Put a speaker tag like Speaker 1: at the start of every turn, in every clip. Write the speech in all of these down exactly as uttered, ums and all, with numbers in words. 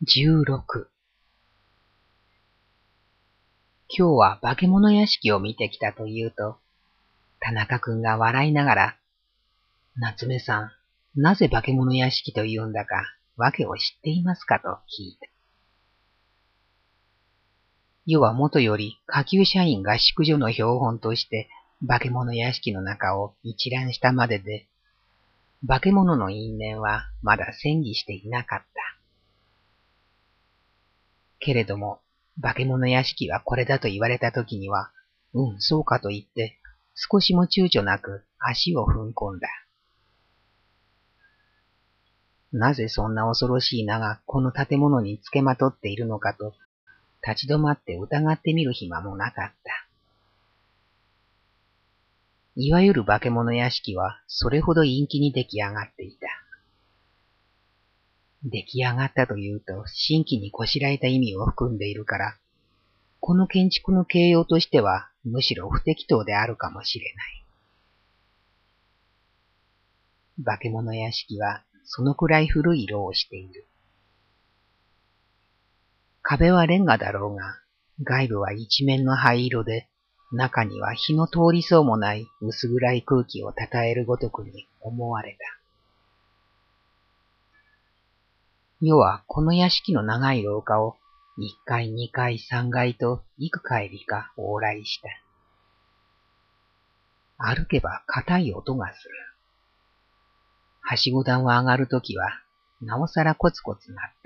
Speaker 1: じゅうろく今日は化け物屋敷を見てきたと言うと、田中くんが笑いながら、夏目さん、なぜ化け物屋敷と言うんだか、わけを知っていますかと聞いた。世はもとより下級社員合宿所の標本として、化け物屋敷の中を一覧したまでで、化け物の因縁はまだ宣議していなかった。けれども、化け物屋敷はこれだと言われたときには、うん、そうかと言って、少しも躊躇なく足を踏ん込んだ。なぜそんな恐ろしい名がこの建物につけまとっているのかと、立ち止まって疑ってみる暇もなかった。いわゆる化け物屋敷はそれほど陰気に出来上がっていた。出来上がったというと、新規にこしらえた意味を含んでいるから、この建築の形容としては、むしろ不適当であるかもしれない。化け物屋敷は、そのくらい古い色をしている。壁はレンガだろうが、外部は一面の灰色で、中には日の通りそうもない薄暗い空気をたたえるごとくに思われた。世はこの屋敷の長い廊下をいっかい、にかい、さんがいと幾回りか往来した。歩けば硬い音がする。はしご段を上がるときはなおさらコツコツなった。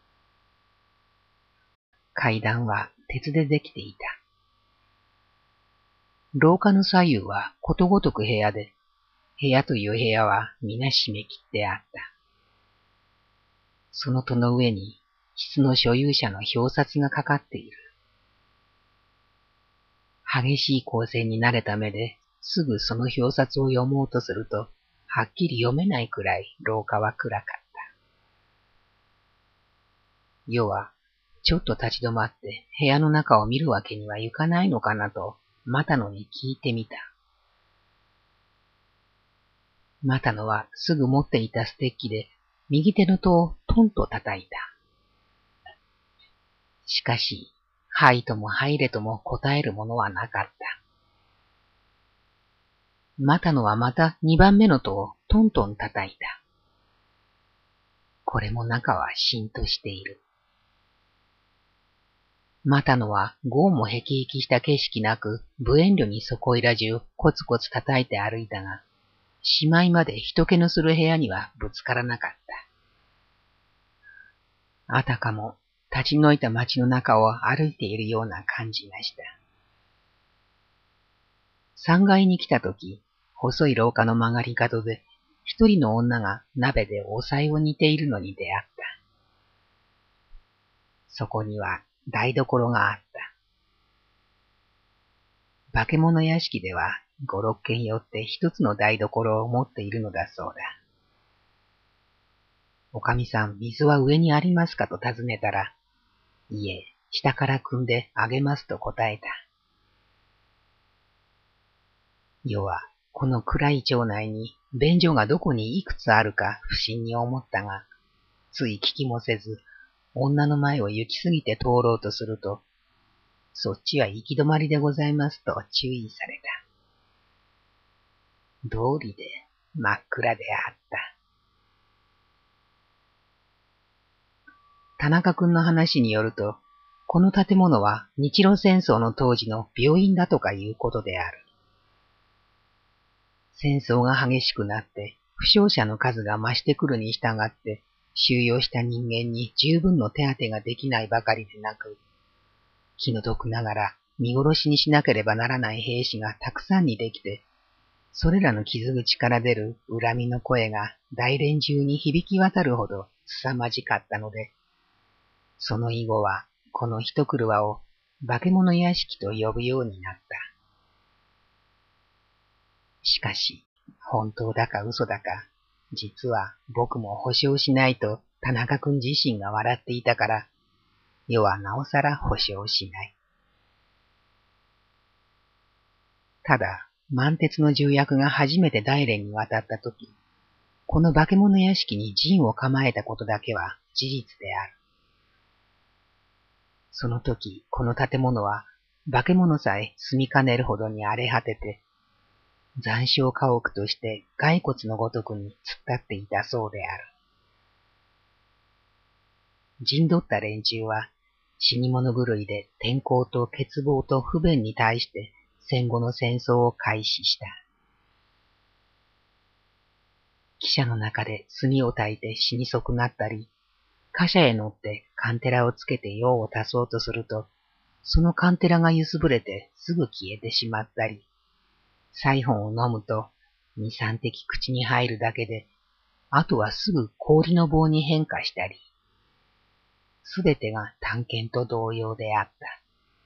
Speaker 1: 階段は鉄でできていた。廊下の左右はことごとく部屋で、部屋という部屋は皆締め切ってあった。その戸の上に室の所有者の表札がかかっている。激しい光線に慣れた目ですぐその表札を読もうとすると、はっきり読めないくらい廊下は暗かった。世はちょっと立ち止まって部屋の中を見るわけにはいかないのかなと又野に聞いてみた。又野はすぐ持っていたステッキで右手の戸をトンと叩いた。しかし、はいとも入れとも答えるものはなかった。又野はまた二番目の戸をトントン叩いた。これも中はしんとしている。又野は豪もへきへきした景色なく、無遠慮にそこいら中コツコツ叩いて歩いたが、しまいまで人気のする部屋にはぶつからなかった。あたかも立ち退いた街の中を歩いているような感じがした。三階に来たとき、細い廊下の曲がり角で、一人の女が鍋でお菜を煮ているのに出会った。そこには台所があった。化け物屋敷では五六軒寄って一つの台所を持っているのだそうだ。おかみさん、水は上にありますかと尋ねたら、いえ、下から汲んであげますと答えた。世はこの暗い町内に便所がどこにいくつあるか不審に思ったが、つい聞きもせず、女の前を行き過ぎて通ろうとすると、そっちは行き止まりでございますと注意された。通りで真っ暗であった。田中君の話によると、この建物は日露戦争の当時の病院だとかいうことである。戦争が激しくなって負傷者の数が増してくるに従って収容した人間に十分の手当てができないばかりでなく、気の毒ながら見殺しにしなければならない兵士がたくさんにできて、それらの傷口から出る恨みの声が大連中に響き渡るほど凄まじかったので、その以後はこの一車を化け物屋敷と呼ぶようになった。しかし、本当だか嘘だか、実は僕も保証しないと田中君自身が笑っていたから、世はなおさら保証しない。ただ、満鉄の重役が初めて大連に渡ったとき、この化け物屋敷に陣を構えたことだけは事実である。 その時、この建物は、化け物さえ住みかねるほどに荒れ果てて、残焼家屋として骸骨のごとくに突っ立っていたそうである。陣取った連中は、死に物狂いで天候と欠乏と不便に対して戦後の戦争を開始した。汽車の中で炭を焚いて死に損なったり、貨車へ乗ってカンテラをつけて用を足そうとすると、そのカンテラが揺すぶれてすぐ消えてしまったり、サイホンを飲むと二三滴口に入るだけで、あとはすぐ氷の棒に変化したり、すべてが探検と同様であった。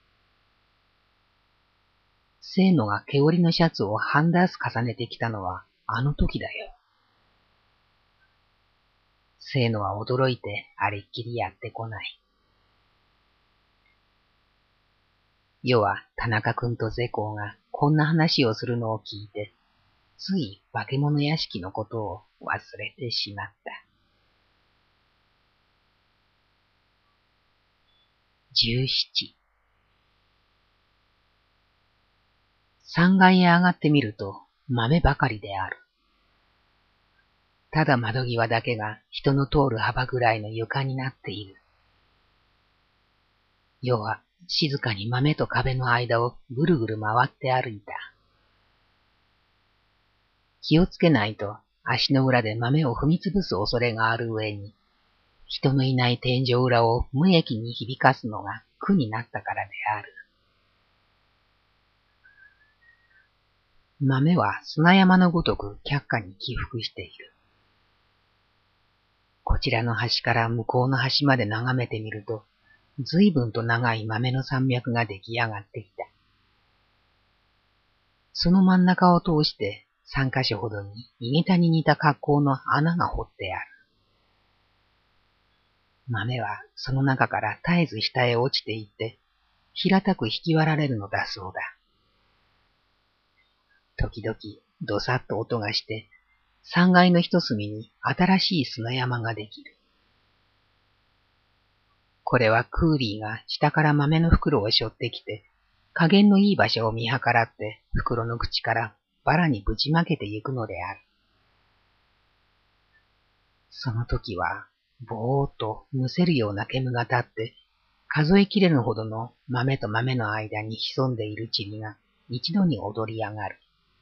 Speaker 1: 聖野が毛織のシャツを半ダース重ねてきたのはあの時だよ。聖野は驚いてあれっきりやってこない。世は田中君とゼコウがこんな話をするのを聞いて、つい化け物屋敷のことを忘れてしまった。十七。三階へ上がってみると豆ばかりである。ただ窓際だけが人の通る幅ぐらいの床になっている。世は静かに豆と壁の間をぐるぐる回って歩いた。気をつけないと足の裏で豆を踏みつぶす恐れがある上に、人のいない天井裏を無益に響かすのが苦になったからである。豆は砂山のごとく却下に起伏している。こちらの端から向こうの端まで眺めてみると、随分と長い豆の山脈が出来上がっていた。その真ん中を通して三箇所ほどに井桁に似た格好の穴が掘ってある。豆はその中から絶えず下へ落ちていって、平たく引き割られるのだそうだ。時々どさっと音がして、三階の一隅に新しい砂山ができる。これはクーリーが下から豆の袋を背負ってきて、加減のいい場所を見計らって袋の口からバラにぶちまけてゆくのである。その時は、ぼーっとむせるような煙が立って、数えきれぬほどの豆と豆の間に潜んでいる塵が一度に踊り上がる。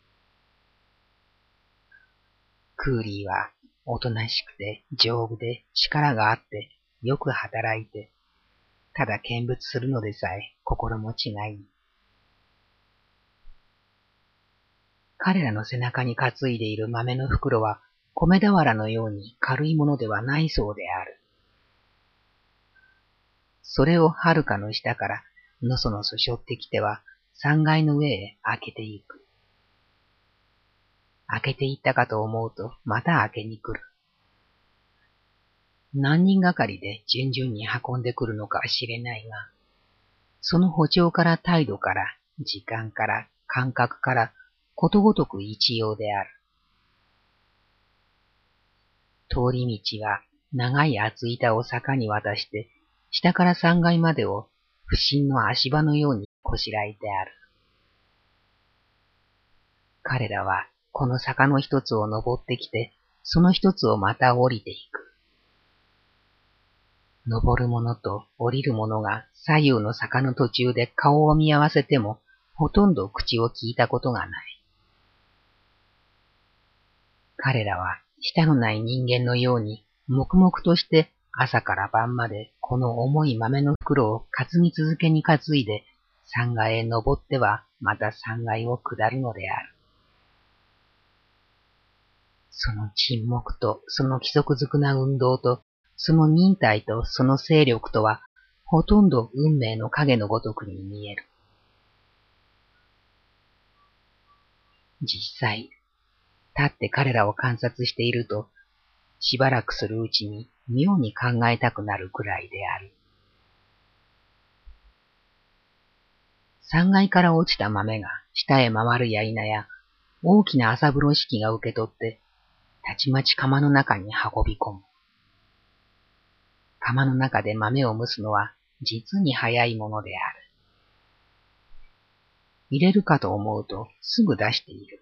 Speaker 1: クーリーはおとなしくて丈夫で力があってよく働いて、ただ見物するのでさえ心持ちがいい。彼らの背中に担いでいる豆の袋は米俵のように軽いものではないそうである。それをはるかの下からのそのそ背負ってきては三階の上へ開けていく。開けていったかと思うとまた開けに来る。何人がかりで順々に運んでくるのかは知れないが、その歩調から態度から時間から感覚からことごとく一様である。通り道は長い厚板を坂に渡して、下から三階までを不審の足場のようにこしらえてある。彼らはこの坂の一つを登ってきて、その一つをまた降りていく。登る者と降りる者が左右の坂の途中で顔を見合わせても、ほとんど口を聞いたことがない。彼らは舌のない人間のように黙々として朝から晩までこの重い豆の袋を担ぎ続けに担いで三階へ登ってはまた三階を下るのである。その沈黙とその規則づくな運動とその忍耐とその勢力とはほとんど運命の影のごとくに見える。実際、立って彼らを観察していると、しばらくするうちに妙に考えたくなるくらいである。三階から落ちた豆が下へ回るや否や、大きな朝風呂敷が受け取って、たちまち釜の中に運び込む。釜の中で豆を蒸すのは実に早いものである。入れるかと思うとすぐ出している。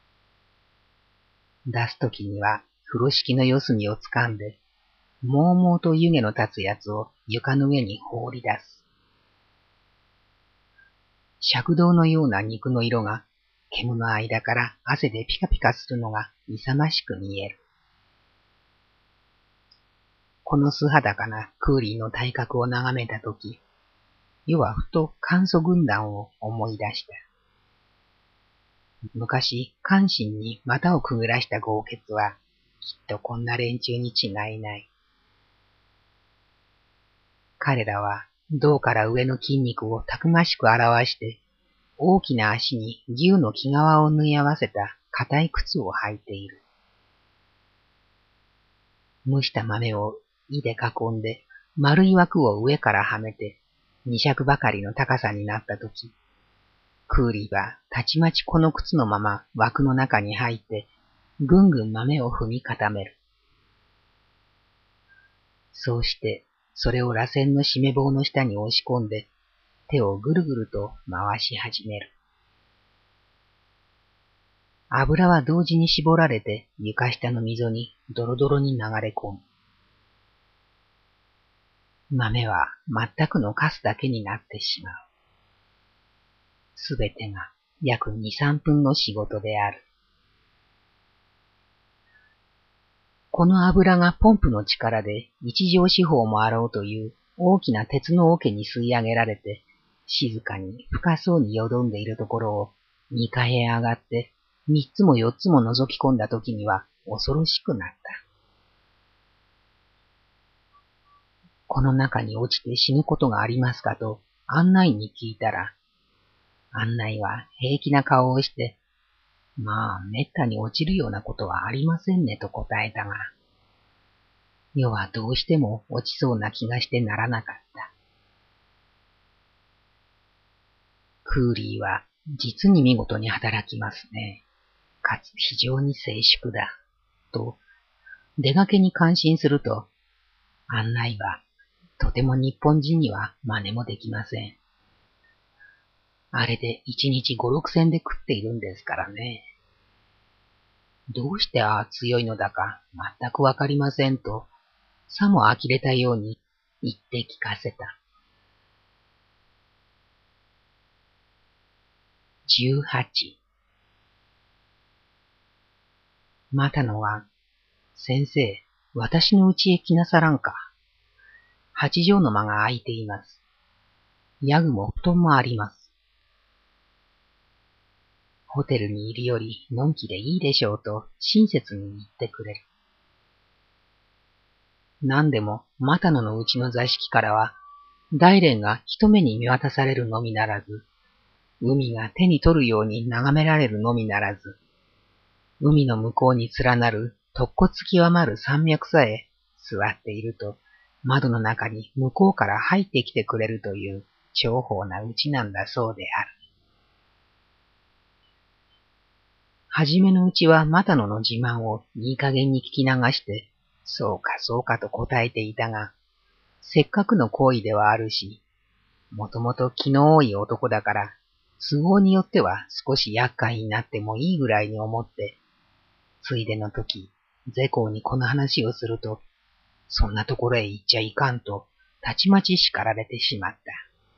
Speaker 1: 出すときには風呂敷の四隅をつかんで、もうもうと湯気の立つやつを床の上に放り出す。赤銅のような肉の色が煙の間から汗でピカピカするのが勇ましく見える。この素裸なクーリーの体格を眺めたとき、余はふと簡素軍団を思い出した。昔、関心に股をくぐらした豪傑は、きっとこんな連中に違いない。彼らは胴から上の筋肉をたくましく表して、大きな足に牛の毛皮を縫い合わせた硬い靴を履いている。蒸した豆を胃で囲んで丸い枠を上からはめて二尺ばかりの高さになったとき、クーリーはたちまちこの靴のまま枠の中に入ってぐんぐん豆を踏み固める。そうしてそれを螺旋の締め棒の下に押し込んで手をぐるぐると回し始める。油は同時に絞られて床下の溝にドロドロに流れ込む。豆は全くのカスだけになってしまう。すべてが約二、三分の仕事である。この油がポンプの力で一畳四方もあろうという大きな鉄の桶に吸い上げられて、静かに深そうによどんでいるところを二階へ上がって三つも四つも覗き込んだときには恐ろしくなった。この中に落ちて死ぬことがありますかと案内に聞いたら、案内は平気な顔をして、まあ、めったに落ちるようなことはありませんねと答えたが、余はどうしても落ちそうな気がしてならなかった。クーリーは実に見事に働きますね。かつ非常に静粛だ。と、出がけに感心すると、案内はとても日本人には真似もできません。あれで一日五六銭で食っているんですからね。どうしてああ強いのだか全くわかりませんと、さも呆れたように言って聞かせた。十八。またのは、先生、私の家へ来なさらんか。八畳の間が空いています。ヤグも布団もあります。ホテルにいるよりのんきでいいでしょうと親切に言ってくれる。何でも、マタノのうちの座敷からは、大連が一目に見渡されるのみならず、海が手に取るように眺められるのみならず、海の向こうに連なる突骨極まる山脈さえ座っていると、窓の中に向こうから入ってきてくれるという重宝なうちなんだそうである。はじめのうちはマタノの自慢をいい加減に聞き流して、そうかそうかと答えていたが、せっかくの行為ではあるし、もともと気の多い男だから、都合によっては少し厄介になってもいいぐらいに思って、ついでの時、ゼコウにこの話をすると、そんなところへ行っちゃいかんと、たちまち叱られてしまった。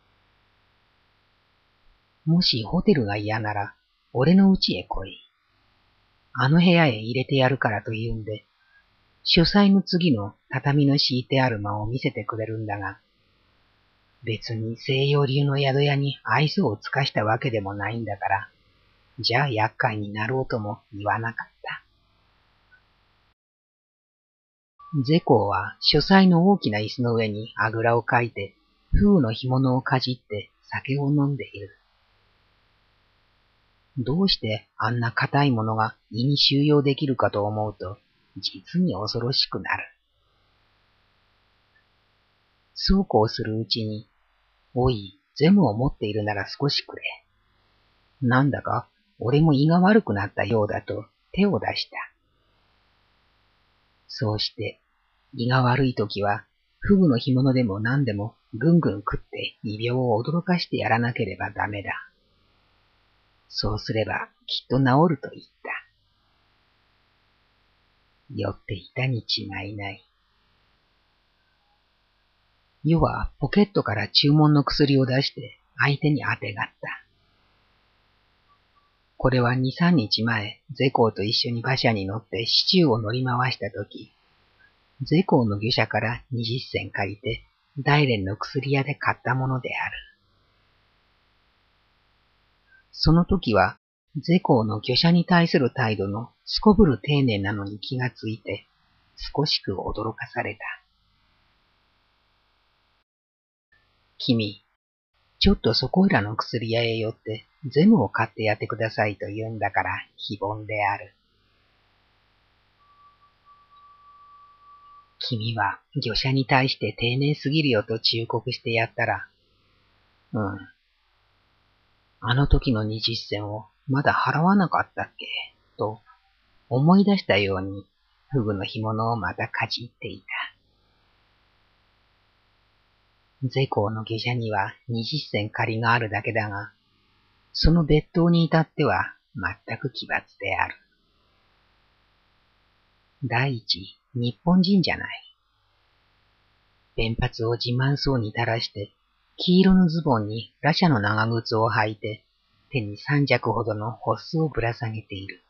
Speaker 1: もしホテルが嫌なら、俺の家へ来い。あの部屋へ入れてやるからと言うんで、書斎の次の畳の敷いてある間を見せてくれるんだが、別に西洋流の宿屋に愛想を尽かしたわけでもないんだから、じゃあ厄介になろうとも言わなかった。ゼコウは書斎の大きな椅子の上にあぐらをかいて、封の干物をかじって酒を飲んでいる。どうしてあんな硬いものが胃に収容できるかと思うと、実に恐ろしくなる。そうこうするうちに、おい、ゼムを持っているなら少しくれ。なんだか、俺も胃が悪くなったようだと手を出した。そうして、胃が悪いときは、 フグの干物でも何でもぐんぐん食って胃病を驚かしてやらなければダメだ。そうすればきっと治ると言った。酔っていたに違いない。余はポケットから注文の薬を出して相手にあてがった。これは二三日前、ゼコウと一緒に馬車に乗って市中を乗り回したとき、ゼコウの魚車から二十銭借りて、大連の薬屋で買ったものである。その時は、ゼコウの魚車に対する態度のすこぶる丁寧なのに気がついて、少しく驚かされた。君、ちょっとそこいらの薬屋へ寄ってゼムを買ってやってくださいと言うんだから非凡である。君は魚車に対して丁寧すぎるよと忠告してやったら、うん。あの時の二十銭をまだ払わなかったっけと思い出したようにフグの干物をまたかじっていた。ゼコウの下車には二十銭借りがあるだけだが、その別当に至っては全く奇抜である。第一、日本人じゃない。弁髪を自慢そうに垂らして、黄色のズボンにラシャの長靴を履いて、手に三尺ほどのホッスをぶら下げている。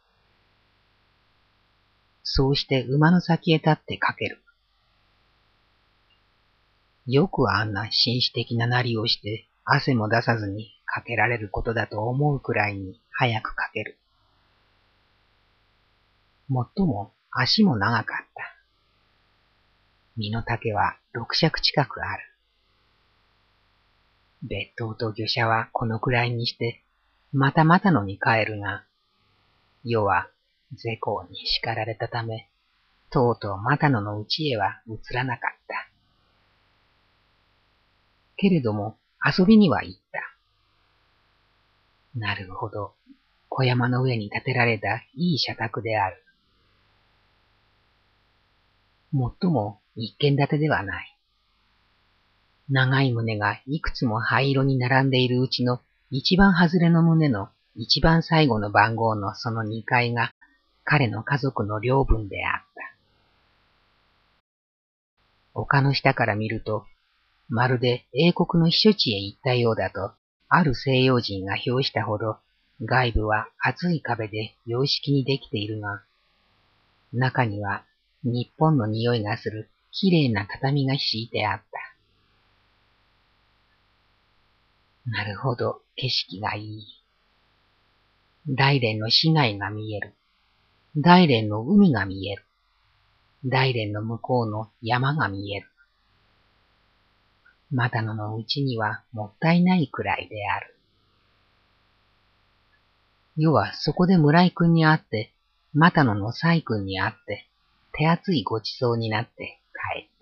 Speaker 1: そうして馬の先へ立ってかける。よくあんな紳士的ななりをして汗も出さずにかけられることだと思うくらいに早くかける。もっとも足も長かった。身の丈は六尺近くある。別当と魚車はこのくらいにして、またまたのに帰るが、世はゼコウに叱られたため、とうとうまたののうちへは移らなかった。けれども遊びには行った。なるほど、小山の上に建てられたいい社宅である。もっとも一軒建てではない。長い棟がいくつも灰色に並んでいるうちの一番外れの棟の一番最後の番号のその二階が彼の家族の領分であった。丘の下から見ると、まるで英国の避暑地へ行ったようだと、ある西洋人が評したほど、外部は厚い壁で様式にできているが、中には日本の匂いがするきれいな畳が敷いてあった。なるほど、景色がいい。大連の市街が見える。大連の海が見える。大連の向こうの山が見える。またののうちにはもったいないくらいである。世はそこで村井君に会って、またのの西君に会って、手厚いごちそうになって帰った。